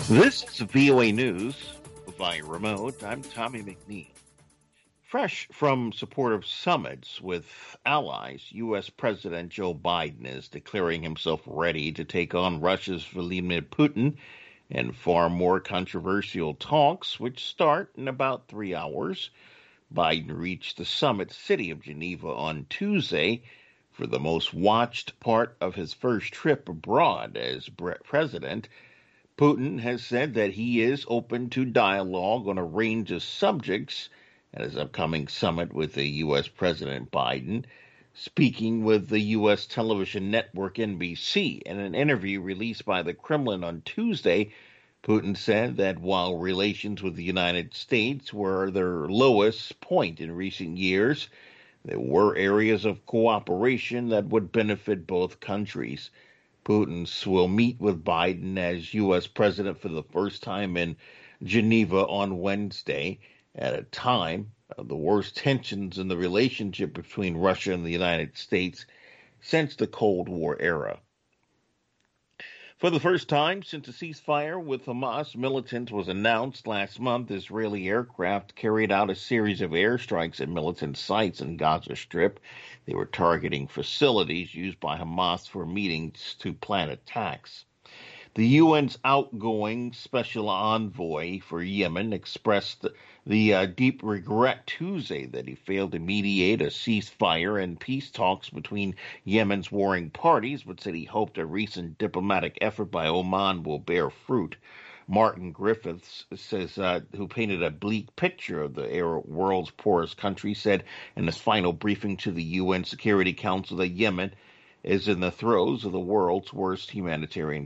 This is VOA News via remote. I'm Tommy McNeil. Fresh from supportive summits with allies, U.S. President Joe Biden is declaring himself ready to take on Russia's Vladimir Putin in far more controversial talks, which start in about 3 hours. Biden reached the summit city of Geneva on Tuesday for the most watched part of his first trip abroad as president. Putin has said that he is open to dialogue on a range of subjects at his upcoming summit with the U.S. President Biden. Speaking with the U.S. television network NBC in an interview released by the Kremlin on Tuesday, Putin said that while relations with the United States were at their lowest point in recent years, there were areas of cooperation that would benefit both countries. Putin will meet with Biden as U.S. president for the first time in Geneva on Wednesday at a time of the worst tensions in the relationship between Russia and the United States since the Cold War era. For the first time since a ceasefire with Hamas militants was announced last month, Israeli aircraft carried out a series of airstrikes at militant sites in Gaza Strip. They were targeting facilities used by Hamas for meetings to plan attacks. The UN's outgoing special envoy for Yemen expressed the deep regret Tuesday that he failed to mediate a ceasefire and peace talks between Yemen's warring parties, but said he hoped a recent diplomatic effort by Oman will bear fruit. Martin Griffiths says, who painted a bleak picture of the world's poorest country, said in his final briefing to the UN Security Council that Yemen is in the throes of the world's worst humanitarian